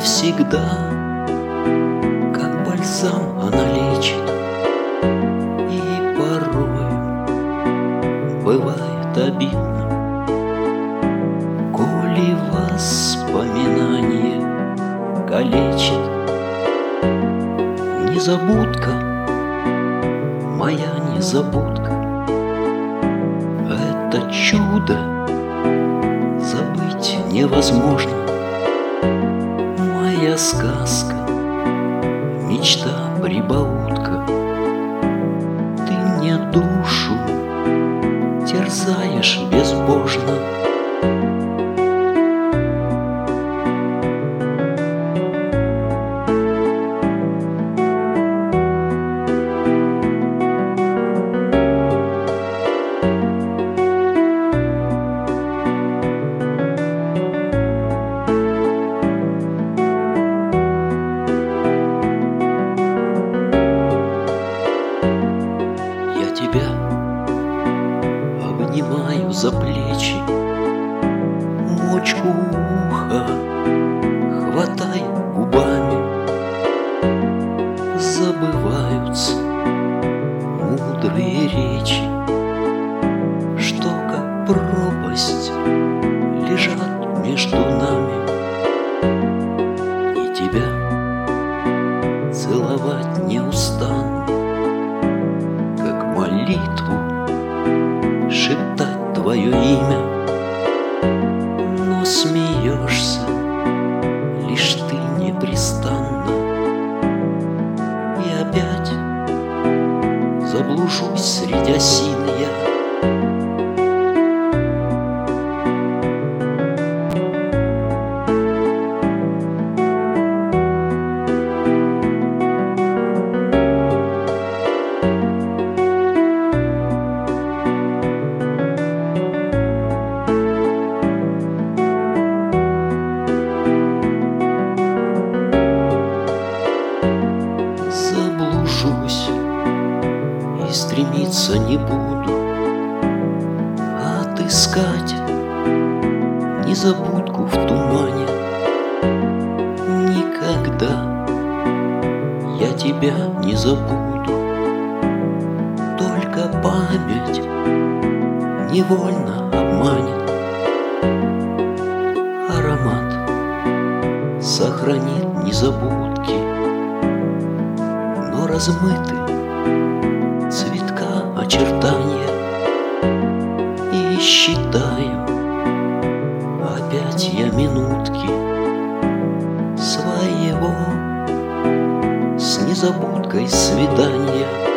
всегда, как бальзам она лечит. И порой бывает обидно, коли воспоминание калечит. Незабудка, моя незабудка, это чудо забыть невозможно. Моя сказка, мечта-прибаутка, ты мне душу терзаешь безбожно. Тебя обнимаю за плечи, мочку уха хватай губами. Забываются мудрые речи, что как пропасть лежат между нами. И тебя целовать не устану, молитву шептать твое имя. Но смеешься лишь ты непрестанно, и опять заблужусь среди осин я. Заблужусь и стремиться не буду, а отыскать незабудку в тумане. Никогда я тебя не забуду, только память невольно обманет. Аромат сохранит незабудки, но размыты цветка очертания. И считаю опять я минутки своего с незабудкой свидания.